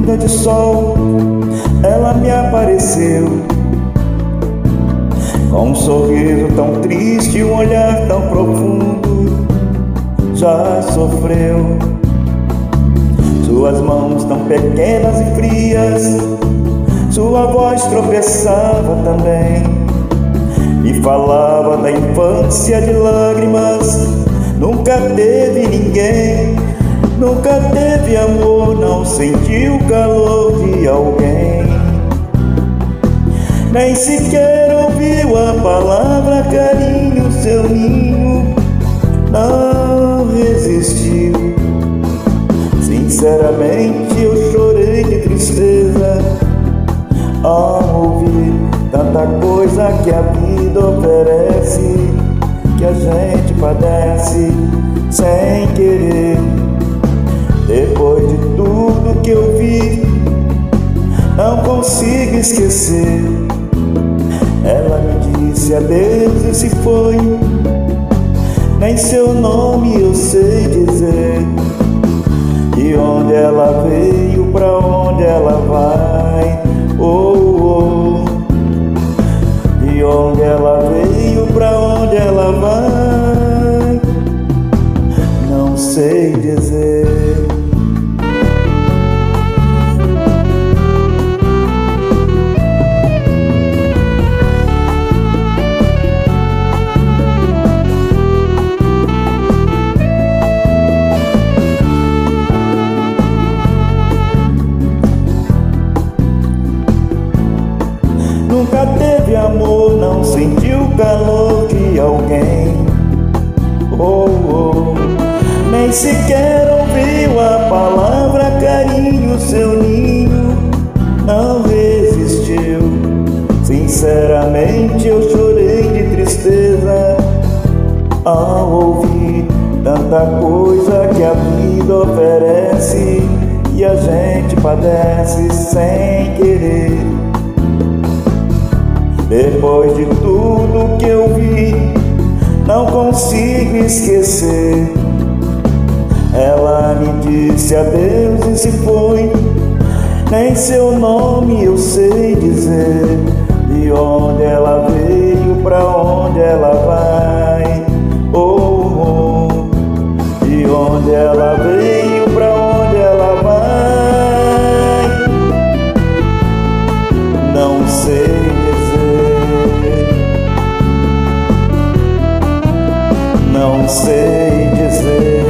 onda de sol, ela me apareceu, com um sorriso tão triste, um olhar tão profundo. Já sofreu. Suas mãos tão pequenas e frias, sua voz tropeçava também, e falava da infância de lágrimas. Nunca teve ninguém, nunca teve amor, não sentiu o calor de alguém. Nem sequer ouviu a palavra carinho, seu ninho não resistiu. Sinceramente eu chorei de tristeza ao ouvir tanta coisa que a vida oferece, que a gente padece sem querer. Depois de tudo que eu vi, não consigo esquecer. Ela me disse adeus e se foi, nem seu nome eu sei dizer. De onde ela veio, pra onde ela vai, oh, oh. De onde ela veio, pra onde ela vai, não sei dizer. Nunca teve amor, não sentiu o calor de alguém, oh, oh. Nem sequer ouviu a palavra carinho, seu ninho não resistiu. Sinceramente eu chorei de tristeza ao ouvir tanta coisa que a vida oferece, e a gente padece sem querer. Depois de tudo que eu vi, não consigo esquecer. Ela me disse adeus e se foi, nem seu nome eu sei dizer. De onde ela veio, pra onde ela vai, oh, oh. De onde ela veio, pra onde ela vai, não sei. Não sei dizer.